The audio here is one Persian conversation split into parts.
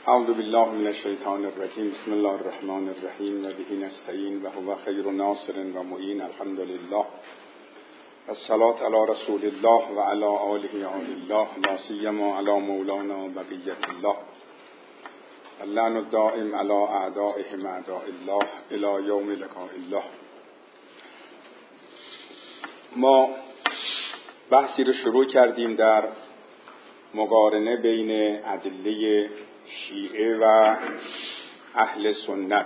اعوذ بالله من الشیطان الرجیم. بسم الله الرحمن الرحیم و به نستعین و هو خیر ناصر و معین. الحمد لله الصلاة علی رسول الله و علی آله الله، لا سیما علی مولانا بقیة الله، اللعن الدائم علی اعدائهم اعداء الله الی یوم لقاء الله. ما بحثی رو شروع کردیم در مقارنه بین ادله شیعه و اهل سنت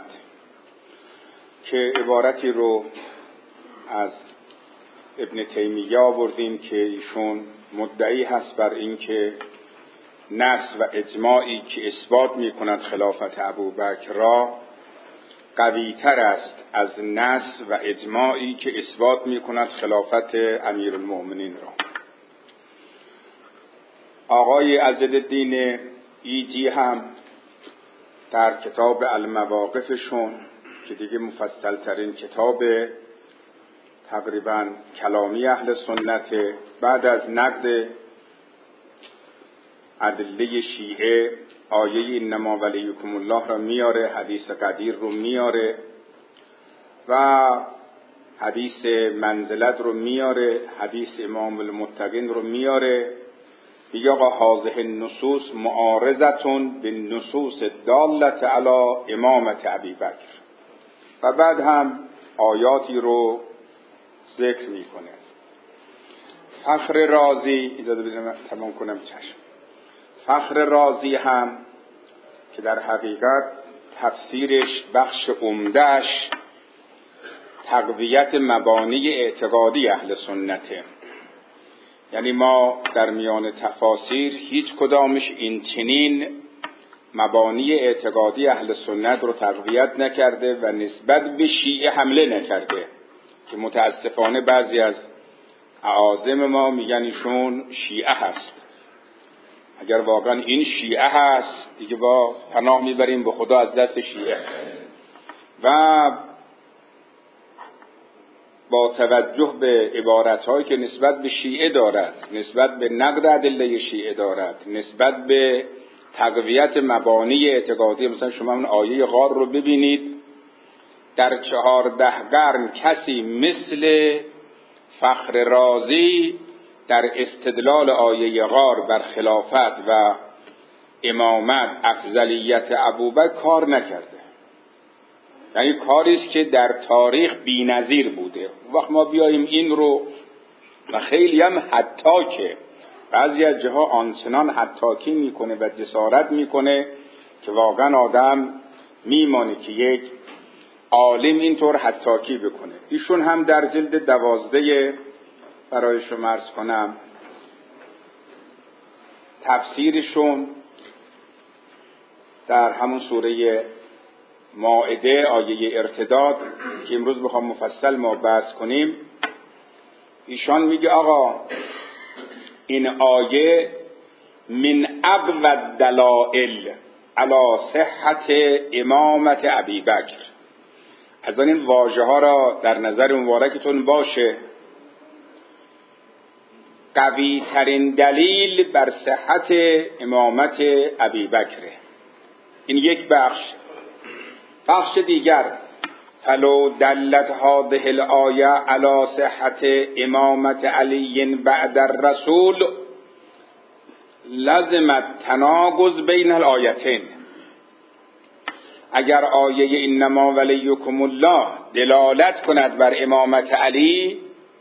که عبارتی رو از ابن تیمیه آوردیم که ایشون مدعی هست بر این که نص و اجماعی که اثبات می کند خلافت ابوبکر را قوی تر است از نص و اجماعی که اثبات می کند خلافت امیرالمؤمنین را. آقای عزالدین ایجی هم در کتاب المواقفشون که دیگه مفصل ترین کتاب تقریبا کلامی اهل سنت، بعد از نقد ادله شیعه آیه انما ولیکم الله را میاره، حدیث قدیر رو میاره و حدیث منزلت رو میاره، حدیث امام المتقین رو میاره. میگه آقا هذه النصوص معارضتون بالنصوص الدالة علی امامت ابیبکر، و بعد هم آیاتی رو ذکر میکنه. فخر رازی، اجازه بدید من تمام کنم چشم. فخر رازی هم که در حقیقت تفسیرش بخش عمده‌اش تقویت مبانی اعتقادی اهل سنته، یعنی ما در میان تفاسیر هیچ کدامش این چنین مبانی اعتقادی اهل سنت رو تقویت نکرده و نسبت به شیعه حمله نکرده که متاسفانه بعضی از اعاظم ما میگن ایشون شیعه هست. اگر واقعا این شیعه هست دیگه با پناه میبریم به خدا از دست شیعه. و با توجه به عبارت‌هایی که نسبت به شیعه دارد، نسبت به نقد ادله شیعه دارد، نسبت به تقویت مبانی اعتقادی، مثلا شما اون آیه غار رو ببینید، در 14 قرن کسی مثل فخر رازی در استدلال آیه غار بر خلافت و امامت افضلیت ابوبکر کار نکرده. یعنی کاری است که در تاریخ بی‌نظیر بوده. وقت ما بیاییم این رو، و خیلی هم حتاکه، بعضی از جاها آنچنان حتاکی میکنه و جسارت میکنه که واقعا آدم میمانه که یک عالم اینطور حتاکی بکنه. ایشون هم در جلد 12 برای شما عرض کنم تفسیرشون در همون سوره مائده آیه ارتداد که امروز بخوام مفصل ما بحث کنیم، ایشان میگه آقا این آیه من اقوى الدلائل علی صحت امامت ابیبکر. از این واژه ها را در نظر مبارکتون باشه، قوی ترین دلیل بر صحت امامت ابیبکره. این یک بخش. بخش دیگر، فلو دلت هذه الآیه علی صحت امامت علی بعد الرسول لزمت تناقض بین الآیتین. اگر آیه انما ولیکم الله دلالت کند بر امامت علی،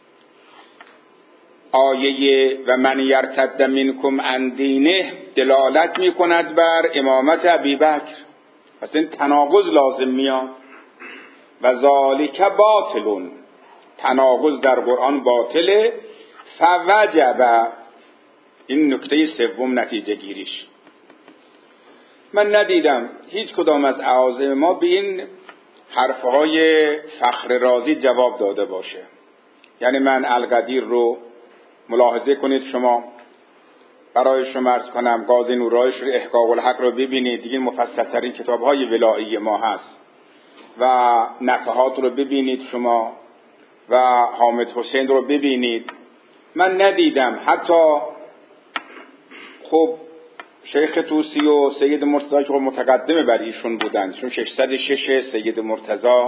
آیه و من یرتد منکم عن دینه دلالت می کند بر امامت ابیبکر. پس این تناقض لازم میاد و ذالک باطلون، تناقض در قرآن باطله. فوجب، این نکته سوم نتیجه گیریش. من ندیدم هیچ کدام از اعاظم ما به این حرفهای فخر رازی جواب داده باشه. یعنی من القدیر رو ملاحظه کنید، شما برای شما عرض کنم قاضی نورایش رو احقاق الحق رو ببینید، دیگه مفصل ترین کتاب های ولایی ما هست، و نفحات رو ببینید شما و حامد حسین رو ببینید. من ندیدم، حتی خب شیخ طوسی و سید مرتضی که متقدم بر ایشون بودند، چون 606 سید مرتضی،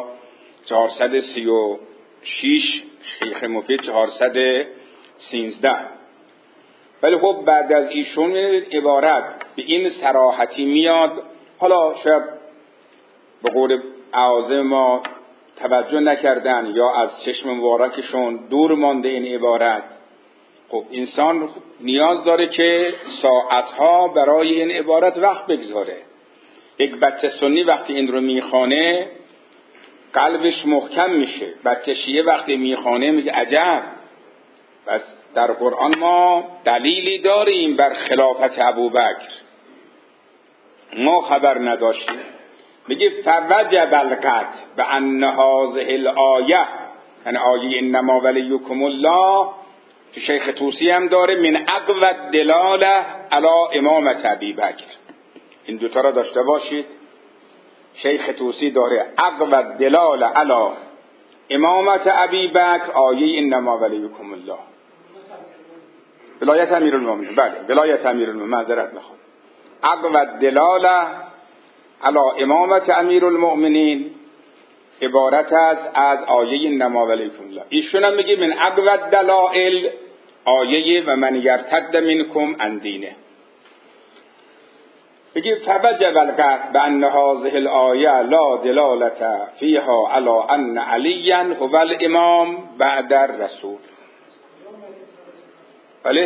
436 شیخ مفید، 413. ولی خب بعد از ایشون عبارت به این صراحتی میاد، حالا شاید به قول اعاظم ما توجه نکردن یا از چشم مبارکشون دور مانده این عبارت. خب انسان نیاز داره که ساعتها برای این عبارت وقت بگذاره. یک بچه سنی وقتی این رو میخوانه قلبش محکم میشه. بچه شیعه وقتی میخوانه میگه عجب، بس در قرآن ما دلیلی داریم بر خلافت ابوبکر، ما خبر نداشتیم. میگه فوجب القطع بان هذه الآیه، یعنی آیه انما ولیکم الله که شیخ طوسی هم داره، من اقوى الدلاله علی امامت ابی بکر. این دوتا را داشته باشید. شیخ طوسی داره اقوى الدلاله علی امامت ابی بکر، آیه انما ولیکم الله، ولایت امیرالمومنین. بله ولایت امیرالمومنین، معذرت میخوام. اقوى الدلاله علی امامت امیرالمومنین عبارت است از آیه انما ولیکم الله. ایشون هم میگه من اقوى الدلائل آیه و من یرتد منکم عن دینه. میگه فوجب القطع بان هذه الآیه لا دلالة فیها علی ان علیا هو الامام بعد الرسول. بله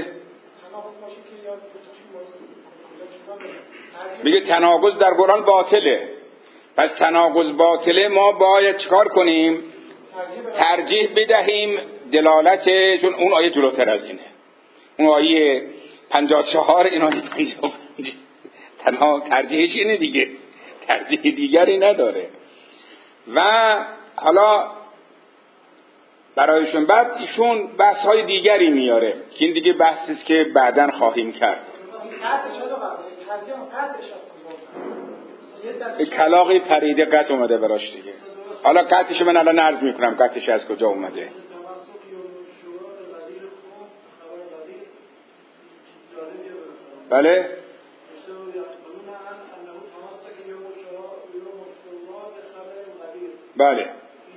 میگه تناقض در قرآن باطله. پس تناقض باطله، ما باید چیکار کنیم؟ ترجیح بدهیم دلالت، چون اون آیه جلوتر از اینه. اون آیه 54، این آیه 55 تنها ترجیحش اینه دیگه، ترجیح دیگری نداره. و حالا برایشون بعد ایشون بحث های دیگری میاره که این دیگه بحثی است که بعداً خواهیم کرد. کلاغی پریده قط اومده براش دیگه. حالا قطعش من الان عرض میکنم قطعش از کجا اومده. بله بله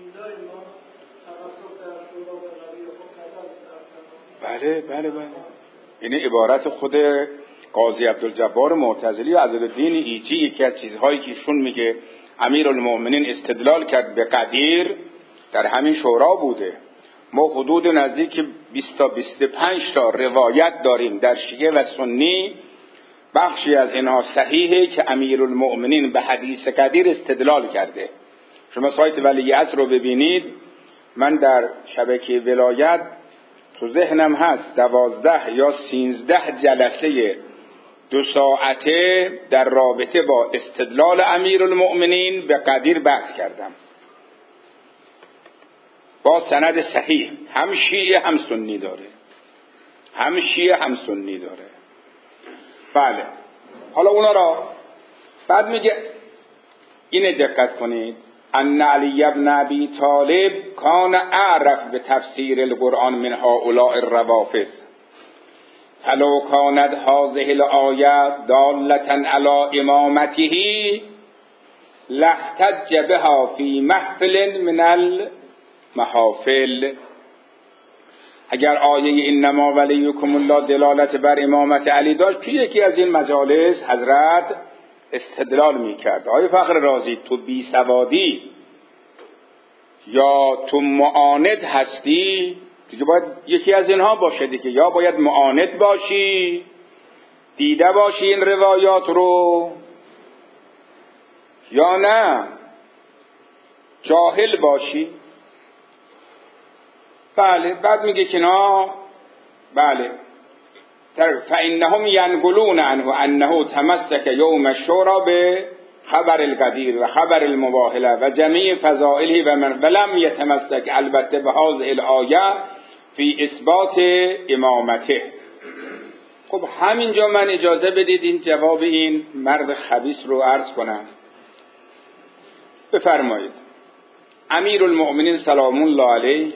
بله بله بله. این عبارت خود قاضی عبدالجبار معتزلی و عزالدین ایجی، یکی از چیزهایی که ایشون میگه امیرالمومنین استدلال کرد به قدیر در همین شورا بوده. ما حدود نزدیک 20 تا 25 تا روایت داریم در شیعه و سنی، بخشی از اینها صحیحه که امیرالمومنین به حدیث قدیر استدلال کرده. شما سایت ولیعصر رو ببینید، من در شبکه ولایت تو ذهنم هست 12 یا 13 جلسه 2 ساعته در رابطه با استدلال امیرالمومنین به قدیر بحث کردم با سند صحیح، هم شیعه هم سنی داره، هم شیعه هم سنی داره. بله حالا اونا را بعد میگه اینه دقت کنید، ان علی ابن ابی طالب کان اعرف به تفسیر القرآن من هؤلاء الروافض فلو کانت هذه الآیه دالة علی امامته لاحتج بها فی محفل من المحافل. اگر آیه انما ولیکم الله دلالت بر امامت علی داشت، توی یکی از این مجالس حضرت استدلال میکرد. آقای فخر رازی تو بی سوادی یا تو معاند هستی، دیگه باید یکی از اینها باشه دیگه، یا باید معاند باشی دیده باشی این روایات رو، یا نه جاهل باشی. بله بعد میگه که نه، بله فإنهم ينقلون عنه انه تمسك يوم الشورى به خبر القدیر و خبر المباهله و جمیع فضائله و من ولم يتمسك البته به هذه الآیه فی اثبات امامته. خب همینجا من اجازه بدید این جواب این مرد خبیث رو عرض کنم. بفرمایید امیرالمؤمنین سلام الله علیه،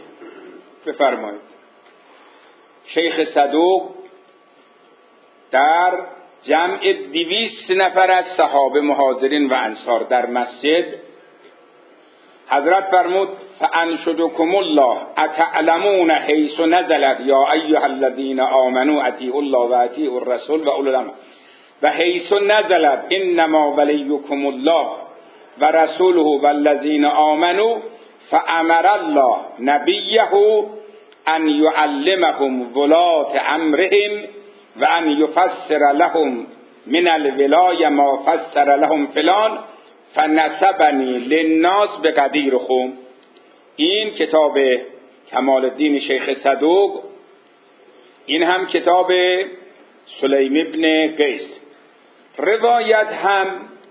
بفرمایید شیخ صدوق در جمع 200 نفر از صحابه مهاجرین و انصار در مسجد، حضرت فرمود فانشدکم الله اتعلمون حیث نزلت یا ایها الذین آمنوا اطیعوا الله و اطیعوا الرسول و اولي الامر و حیث نزلت انما ولیکم الله و رسوله والذین آمنوا فامر الله نبیه ان یعلمهم ولات امرهم و ان یفسر لهم من الولای ما فسر لهم فلان فنسبنی للناس بقدیرهم. این کتاب کمال الدین شیخ صدوق، این هم کتاب سلیم ابن قیس. روایت هم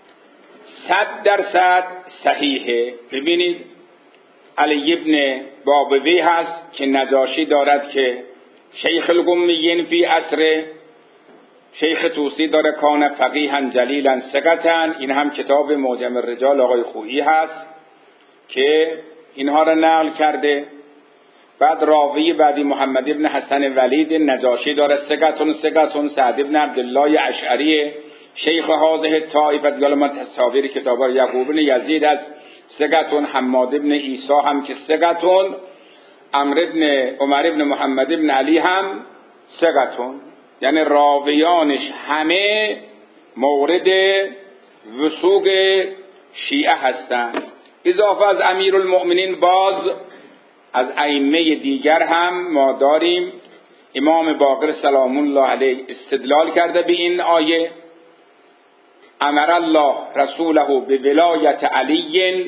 100% صحیحه. ببینید علی ابن بابوی هست که نجاشی دارد که شیخ القمیین فی عصر، شیخ توسی داره کان فقیها جلیلا ثقةً. این هم کتاب معجم الرجال آقای خویی هست که اینها را نقل کرده. بعد راوی بعدی محمد ابن حسن ولید نجاشی داره ثقة سعد ابن عبدالله اشعری شیخ حاضه طائفه دیگه. من تصاویر کتابا یعقوب ابن یزید از ثقة، حماد ابن عیسی هم که ثقة، عمر ابن محمد ابن علی هم ثقة. یعنی راویانش همه مورد وثوق شیعه هستند. اضافه از امیرالمؤمنین باز از ائمه دیگر هم ما داریم. امام باقر سلام الله علیه استدلال کرده به این آیه امر الله رسوله بولایت علی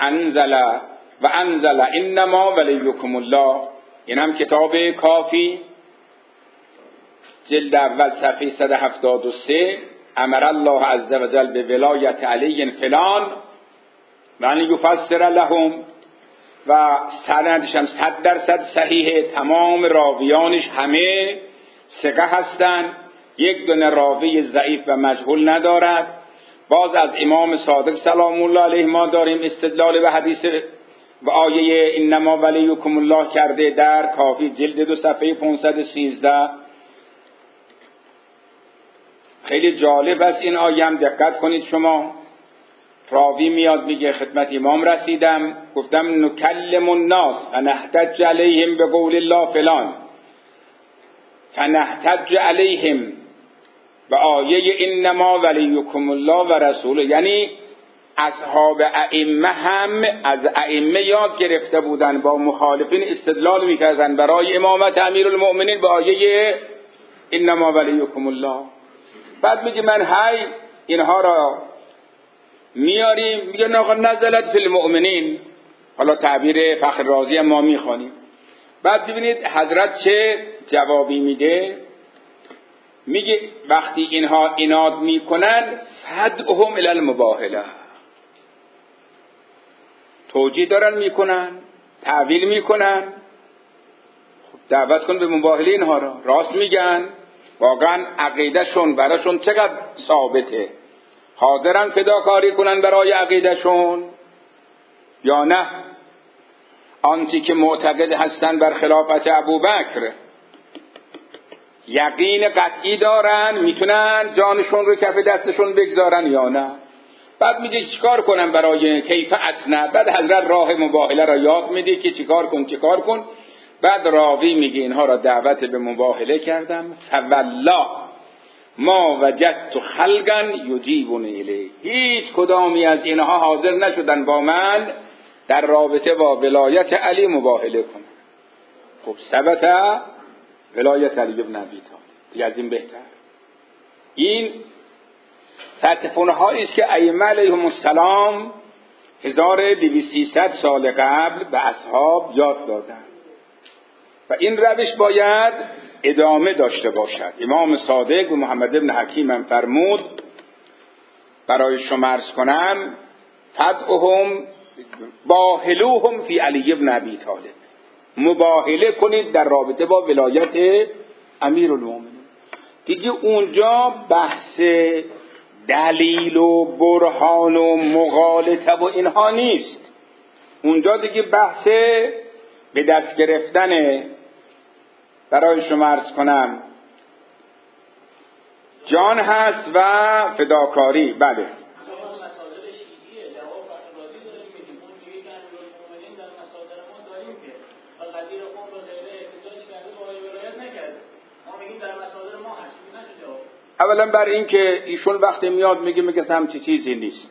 فانزل انما ولیکم الله. این هم کتاب کافی جلد اول صفحه 173 امر الله عز وجل به ولایت علی فلان و ان یفسر لهم و سندش هم 100% صحیحه. تمام راویانش همه ثقه هستند، یک دونه راوی ضعیف و مجهول ندارد. باز از امام صادق سلام الله علیه ما داریم استدلال به حدیث و آیه انما ولیکم الله کرده در کافی جلد 2 صفحه 513. خیلی جالب است این آیه هم، دقت کنید شما. راوی میاد میگه خدمت امام رسیدم، گفتم نکلم الناس فنحتج علیهم بقول الله فلان فنحتج علیهم و آیه انما ولیکم الله و رسوله. یعنی اصحاب ائمه هم از ائمه یاد گرفته بودن، با مخالفین استدلال میکردن برای امامت امیرالمؤمنین با آیه انما ولیکم الله. بعد میگه من اینها را میاریم، میگه آقا نزلت فی المؤمنین، حالا تعبیر فخر رازی ما میخوانیم. بعد ببینید حضرت چه جوابی میده، میگه وقتی اینها عناد میکنن فدعهم الی المباهله، توجیه دارن میکنن، تعویل میکنن، خب دعوت کن به مباهله اینها را. راست میگن، واقعا عقیدهشون براشون چقدر ثابته، حاضرن فداکاری کنن برای عقیدهشون یا نه؟ آنچه که معتقد هستن بر خلافت ابوبکر یقین قطعی دارن، میتونن جانشون رو کف دستشون بگذارن یا نه؟ بعد میگه چیکار کنن برای کیف اسنه. بعد حضرت راه مباهله را یاد میده که چیکار کن. بعد راوی میگه اینها را دعوت به مباهله کردم، فوالله ما وجدت خلقا یجیبونی الیه، هیچ کدامی از اینها حاضر نشدن با من در رابطه با ولایت علی مباهله کنن. خب ثبت ولایت علی ابن ابی طالب، از این بهتر. این فتح‌هایی است که ائمه علیهم السلام 1200 سال قبل به اصحاب یاد دادند و این روش باید ادامه داشته باشد. امام صادق و محمد ابن حکیم هم فرمود برای شما عرض کنم فدعهم باهلوهم فی علی ابن ابی طالب، مباهله کنید در رابطه با ولایت امیرالمومنین. دیگه اونجا بحث دلیل و برهان و مغالطه و اینها نیست، اونجا دیگه بحث به دست گرفتن برای شما عرض کنم جان هست و فداکاری. بله اولا بر این که ایشون وقتی میاد میگه همچی چیزی نیست،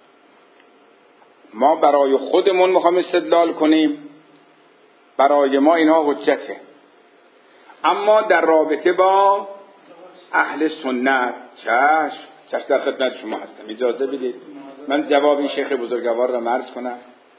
ما برای خودمون میخوام استدلال کنیم، برای ما اینا حجته، اما در رابطه با اهل سنت چشم در خدمت شما هستم. اجازه بدید من جواب این شیخ بزرگوار را عرض کنم.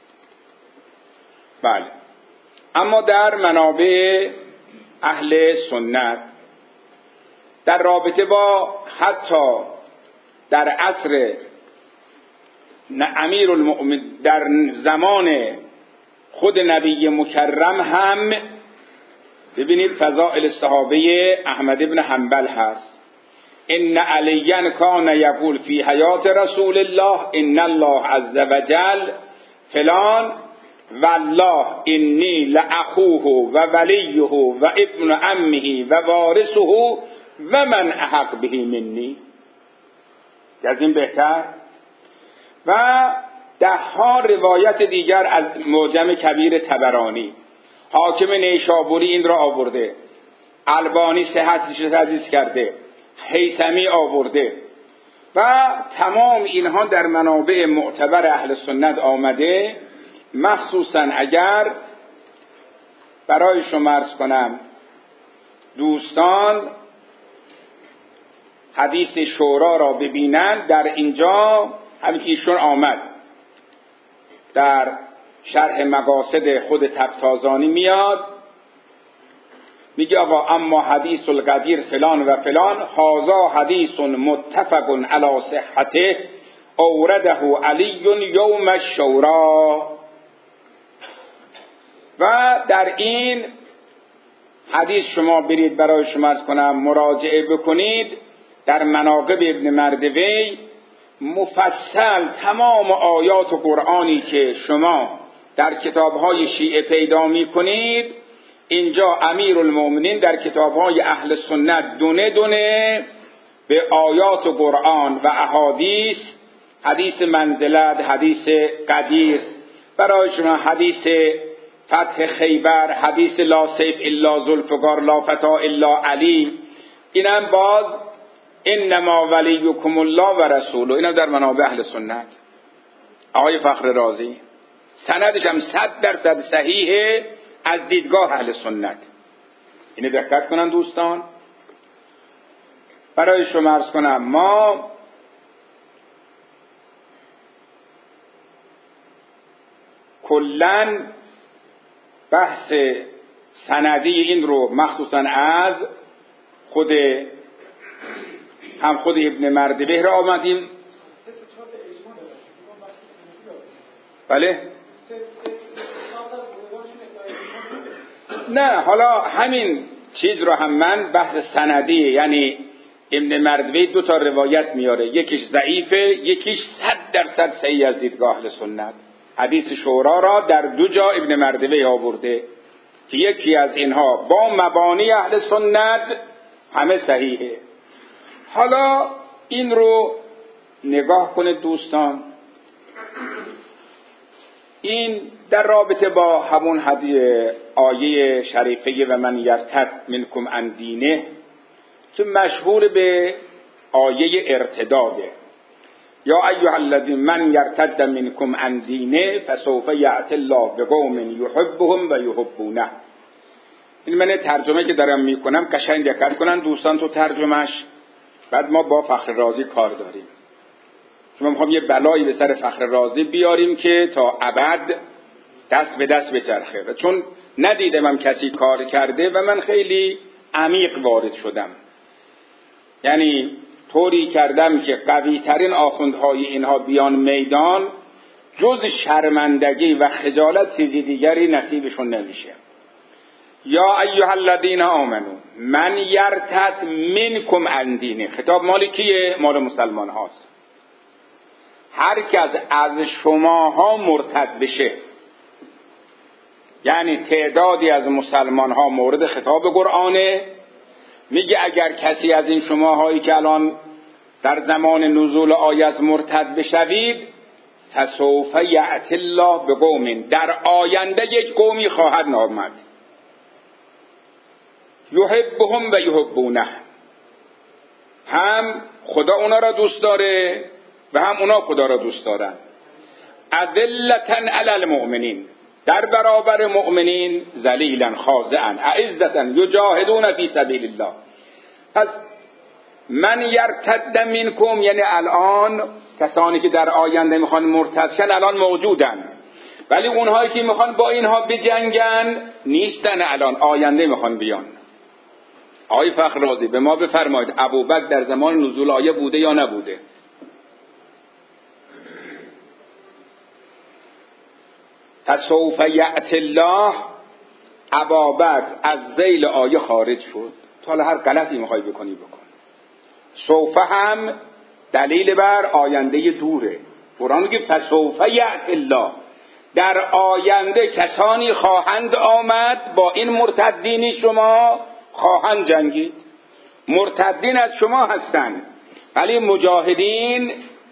بله، اما در منابع اهل سنت در رابطه با حتی در عصر امیرالمؤمنین در زمان خود نبی مکرم هم ببینید فضائل صحابه احمد بن حنبل هست. ان علیًا کان یقول فی حیات رسول الله ان الله عز وجل فلان والله انی لاخوه و ولیه و ابن عمه و وارثه و من احق به منی. از این بهتر. و ده ها روایت دیگر از معجم کبیر طبرانی، حاکم نیشابوری این را آورده، البانی صحتش را حدیث کرده، هیثمی آورده و تمام اینها در منابع معتبر اهل سنت آمده. مخصوصا اگر برای شما عرض کنم دوستان حدیث شورا را ببینند، در اینجا همین که ایشون آمد در شرح مقاصد خود تبتازانی میاد میگه آقا اما حدیث القدیر فلان و فلان هذا حدیث متفق علی صحته اورده علی یوم الشورا. و در این حدیث شما برید برای شما عرض کنم مراجعه بکنید، در مناقب ابن مردوی مفصل تمام آیات و قرآنی که شما در کتاب‌های شیعه پیدا می‌کنید اینجا امیرالمؤمنین در کتاب‌های اهل سنت دونه دونه به آیات و قرآن و احادیث، حدیث منزلت، حدیث قدیر برای شما، حدیث فتح خیبر، حدیث لا سیف الا ذوالفقار لا فتا الا علی، اینم باز انما ولیکم الله و رسوله، اینم در منابع اهل سنت. آقای فخر رازی سندش هم 100% صحیحه از دیدگاه اهل سنت. اینو دقت کنن دوستان. برای شما عرض کنم ما کلن بحث سندی این رو مخصوصا از خود ابن مردوی را آمدیم. بله نه، حالا همین چیز رو هم من بحث سندی، یعنی ابن مردوی 2 تا روایت میاره، یکیش ضعیفه یکیش 100% صحیح از دیدگاه اهل سنت. حدیث شورا را در 2 جا ابن مردوی آورده که یکی از اینها با مبانی اهل سنت همه صحیحه. حالا این رو نگاه کنید دوستان، این در رابطه با همون آیه شریفه و من یرتد منکم عن دینه که مشهور به آیه ارتداده، یا ایها الذین من یرتد منکم عن دینه فسوف یأتی الله بقوم یحبهم و یحبونه. این من ترجمه که دارم میکنم قشنگ دقت کنن دوستان تو ترجمهش، بعد ما با فخر رازی کار داریم. شما میخوام یه بلایی به سر فخر رازی بیاریم که تا ابد دست به دست بچرخه، و چون ندیدم کسی کار کرده و من خیلی عمیق وارد شدم، یعنی طوری کردم که قوی ترین آخوندهای اینها بیان میدان جز شرمندگی و خجالت چیزی دیگری نصیبشون نمیشه. یا ایها الذین آمنو من یرتد منکم عن دینه، خطاب مال کیه؟ مال مسلمان هاست. هر کس از شماها مرتد بشه، یعنی تعدادی از مسلمان ها مورد خطاب قرآنه میگه اگر کسی از این شماهایی که الان در زمان نزول آیه مرتد بشوید، فسوف یأتی الله بقوم، در آینده یک قومی خواهد آمد، یحبهم و یحبونه، هم خدا اونا را دوست داره و هم اونا خدا را دوست دارن. اذلة علی المؤمنین، در برابر مؤمنین ذلیلا خاضعا اعزة یجاهدون فی سبیل الله. پس من یرتد منکم، یعنی الان کسانی که در آینده میخوان مرتد شن الان موجودن، ولی اونهایی که میخوان با اینها بجنگن نیستن، الان آینده میخوان بیان. آقای فخر رازی به ما بفرمایید ابوبکر در زمان نزول آیه بوده یا نبوده؟ فسوف یأتی الله، ابوبکر از ذیل آیه خارج شد. تو حالا هر غلطی میخوای بکنی بکن. سوف هم دلیل بر آینده دوره. قرآن میگه فسوف یأتی الله، در آینده کسانی خواهند آمد با این مرتدینی شما خواهند جنگید. مرتدین از شما هستند ولی مجاهدین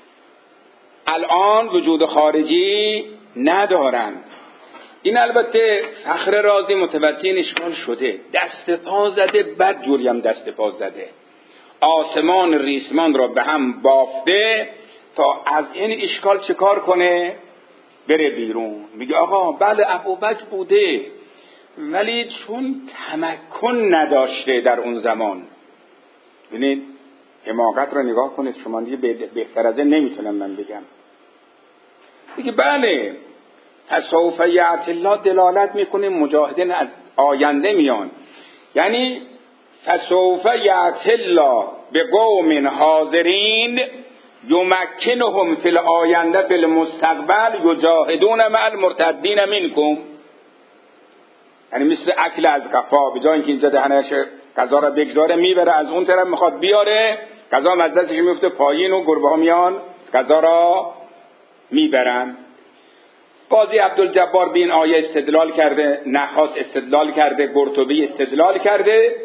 الان وجود خارجی ندارند. این البته فخر رازی متوجه این اشکال شده، دست پا زده، بد جوری هم دست پا زده، آسمان ریسمان را به هم بافته تا از این اشکال چه کار کنه؟ بره بیرون. میگه آقا بله ابوبکر بوده ولی چون تمکن نداشته در اون زمان. ببینید حماقت را نگاه کنید شما، دیگه بهتر از این نمیتونم من بگم. میگه بله فسوف یأتی الله دلالت میکنه مجاهدین از آینده میان، یعنی فسوف یأتی الله به قوم حاضرین یمکنهم فی الآینده فی المستقبل یجاهدون مع المرتدین منکم. یعنی مثل اکل از قفا، به جای اینکه اینجا دهنش غذا را بگذاره میبره از اون طرف میخواد بیاره، غذا از دستش میفته پایین و گربه ها میان غذا را میبرن. قاضی عبدالجبار به این آیه استدلال کرده، نحاس استدلال کرده، قرطبی استدلال کرده.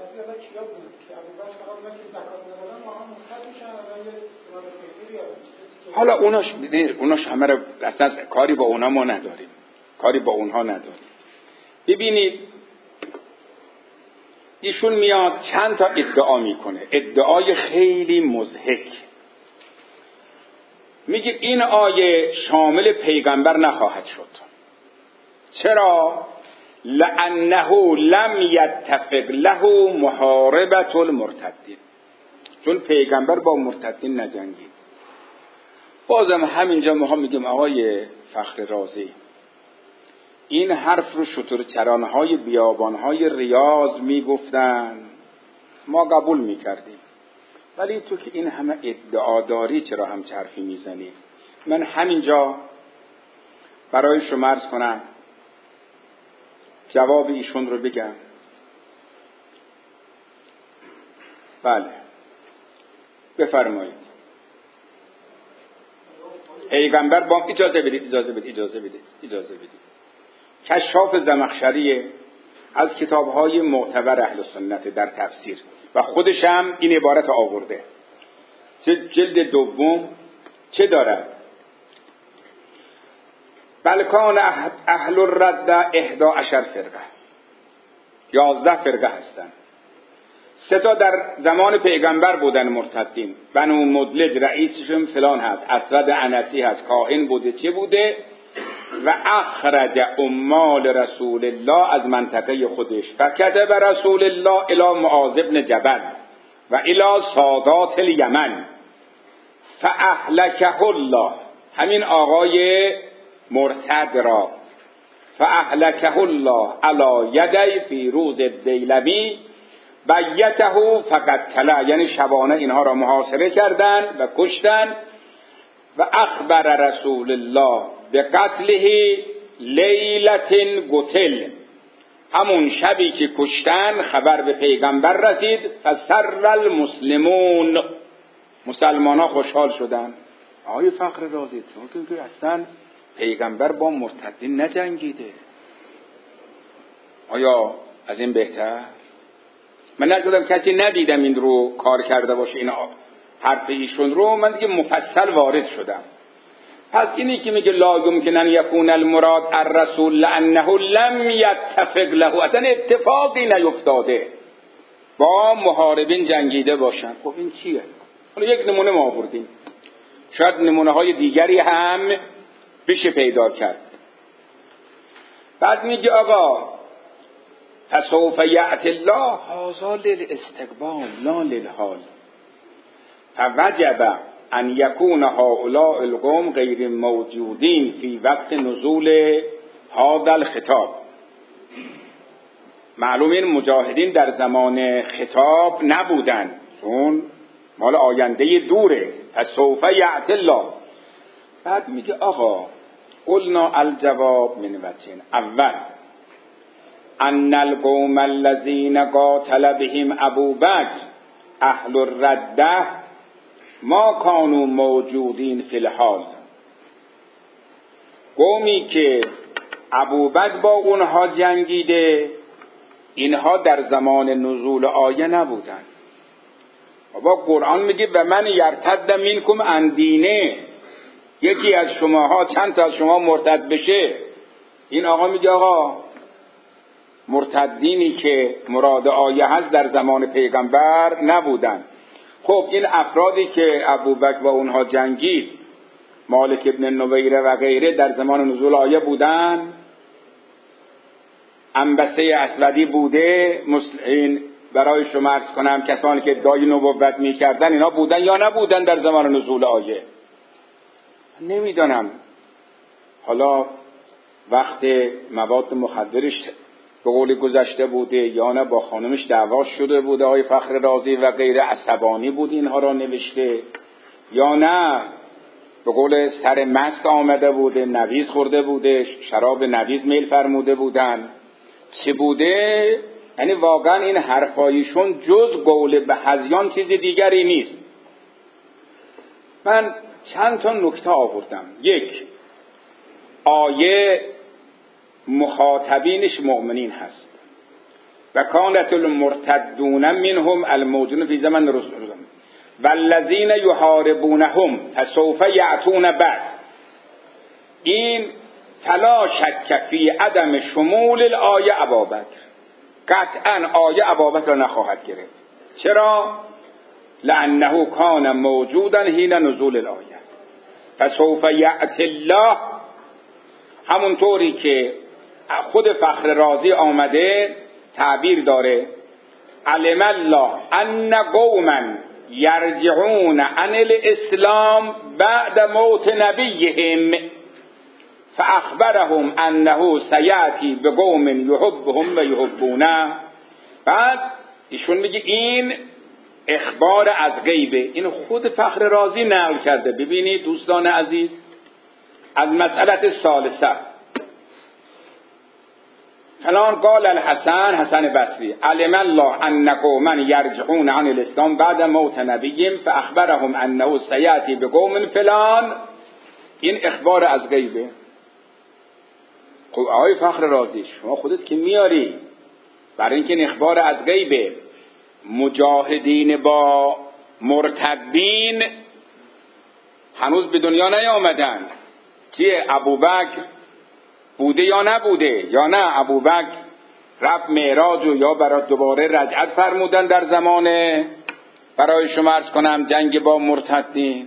حالا اوناش همه رو اصلا کاری با اونا ما نداریم، کاری با اونها نداریم. ببینید ایشون میاد چند تا ادعا میکنه، ادعای خیلی مضحک. میگه این آیه شامل پیغمبر نخواهد شد. چرا؟ لأنه لم یتفق له محاربة المرتدین، چون پیغمبر با مرتدین نجنگید. بازم همینجا ما میگیم آقای فخر رازی این حرف رو شترچرانهای بیابانهای ریاض میگفتن، ما قبول میکردیم، ولی تو که این همه ادعا داری چرا همچه حرفی میزنی؟ من همینجا برای شما عرض کنم جواب ایشون رو بگم. بله بفرمایید. پیغمبر با اجازه بدید کشاف زمخشری از کتاب‌های معتبر اهل سنت در تفسیر و خودش هم این عبارت آورده. جلد دوم چه دارد؟ بلکان اهل الرد 11 فرقه، 11 فرقه هستن. 3 تا در زمان پیغمبر بودن مرتدین، بنو مدلج رئیسشون فلان هست، اسود عنسی هست، کاهن بوده چه بوده، و اخرج عمال رسول الله از منطقه خودش، فکتب رسول الله الی معاذ بن جبل و الی سادات الیمن فاهلکه الله، همین آقای مرتد را فاهلکه الله علی یدی فیروز الدیلوی بیته فقتله، یعنی شبانه اینها را محاصره کردند و کشتند. و اخبر رسول الله به قتله لیلت قتل، همون شبی که کشتن خبر به پیغمبر رسید. فسر المسلمون، مسلمان ها خوشحال شدن. آقای فخر رازی چون که اصلا پیغمبر با مرتدین نجنگیده، آیا از این بهتر؟ من نگفتم کسی ندیدم این رو کار کرده باشه، این حرف ایشون رو من دیگه مفصل وارد شدم. پس اینی که میگه لا یمکن ان یکون المراد الرسول لانه لم یتفق له، اصلا اتفاقی نیفتاده با محاربین جنگیده باشن. خب این چیه؟ حالا یک نمونه ما آوردیم، شاید نمونه های دیگری هم بشه پیدا کرد. بعد میگه آقا فسوف یأتی الله هذا للاستقبال لا للحال فوجب ان یکون هؤلاء القوم غیر موجودین فی وقت نزول هذا الخطاب. معلوم این مجاهدین در زمان خطاب نبودن، چون مال آینده دوره. فسوف یأتی الله. بعد میگه آقا قلنا الجواب من وجهین. اول ان القوم الذين قاتل بهم ابو بکر اهل الرده ما كانوا موجودین فی الحال. قومی که ابوبکر با اونها جنگیده، اینها در زمان نزول آیه نبودن. بابا قرآن میگه و من یرتد منکم عن دینه، یکی از شماها، چند تا از شما مرتد بشه. این آقا میگه آقا مرتدینی که مراد آیه هست در زمان پیغمبر نبودن. خب این افرادی که ابوبکر با اونها جنگید، مالک ابن نویره و غیره، در زمان نزول آیه بودن؟ انبسه اسودی بوده؟ این برای شما عرض کنم کسانی که ادعای نبوت میکردن اینا بودن یا نبودن در زمان نزول آیه؟ نمیدانم. حالا وقت مواد مخدرش به قول گذشته بوده یا نه با خانمش دعوا شده بوده، آقای فخر رازی و غیر، عصبانی بود اینها را نوشته، یا نه به قول سر مست آمده بوده، نویز خورده بوده، شراب نویز میل فرموده بودن، چه بوده؟ یعنی واقعا این حرفایشون جز قول به هذیان چیز دیگری نیست. من چند تا نکته آوردم. یک، آیه مخاطبینش مؤمنین هست و کانت المرتدون منهم الموجودون فی زمن رسول والذین یحاربونهم فسوف یأتون بعد. این فلا شک فی عدم شمول الآیه ابابکر، قطعا آیه ابابکر را نخواهد گرفت. چرا؟ لانه کان موجودا حین نزول الآیه. فسوف یأتی الله، همونطوری که خود فخر رازی آمده تعبیر داره، علم الله ان قوما یرجعون عن الاسلام بعد موت نبیهم فاخبرهم انه سیاتی بقوم یحبهم و یحبونه. بعد ایشون میگه این اخبار از غیبه. این خود فخر رازی نقل کرده. ببینید دوستان عزیز، از مسئله ثالثه فلان قال الحسن، حسن بصری، علم الله ان قوما یرجعون عن الاسلام بعد موت نبیهم فاخبرهم انه سیاتی بقوم فلان. این اخبار از غیبه. خب آقای فخر رازی شما خودت که میاری برای اینکه این اخبار از غیبه، مجاهدین با مرتدین هنوز به دنیا نیامدن. چیه؟ ابوبکر بوده یا نبوده؟ یا نه ابوبکر رفت معراج و یا برای دوباره رجعت فرمودن در زمان برای شما عرض کنم جنگ با مرتدین.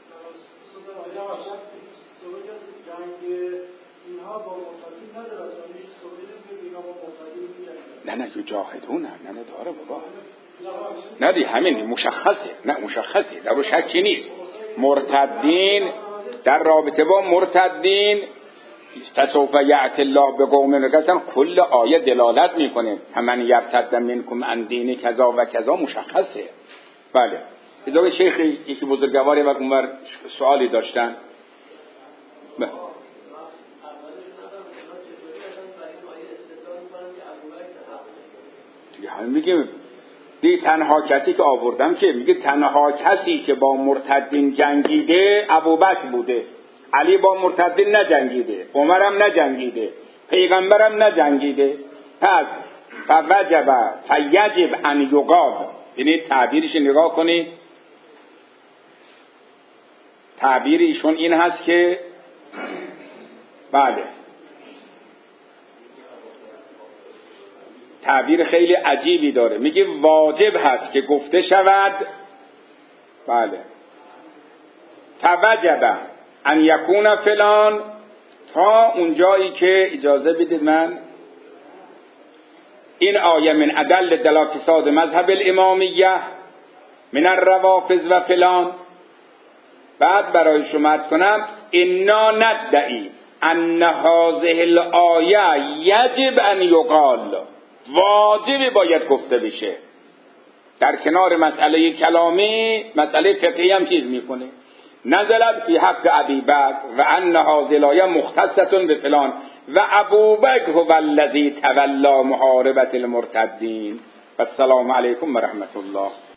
نه یجاهدون، نه داره بابا، نه دی همین مشخصه، نه مشخصه، در رو شکی نیست. مرتدین در رابطه با مرتدین فسوف یأتی الله بقوم، مثلا کل آیه دلالت میکنه فمن یرتد منکم عن دین کذا و کذا، مشخصه. بله اجازه شیخ یکی بزرگواری و اونور سوالی داشتن. بله. دیگه همین میگه دی تنها کسی که آوردم که میگه تنها کسی که با مرتدین جنگیده ابوبکر بوده. علی با مرتدین نجنگیده، عمرم نجنگیده، پیغمبرم نجنگیده. پس فیجب ان یقال، یعنی تعبیرش نگاه کنید، تعبیر ایشون این هست که بله، تعبیر خیلی عجیبی داره، میگه واجب هست که گفته شود بله فوجب ان یکون فلان، تا اونجایی که اجازه بدید من این آیه من ادل دلال فساد مذهب الامامیه من الروافض و فلان، بعد برای شما عرض کنم انا ندعی ان هذه الآیه یجب ان یقال، واجب باید گفته بشه، در کنار مسئله کلامی مسئله فقهی هم چیز میکنه، نزلت فی حق ابی بکر و ان هذه الآیه مختصة بفلان و ابوبکر هو الذی تولی محاربة المرتدین. و السلام علیکم و رحمت الله.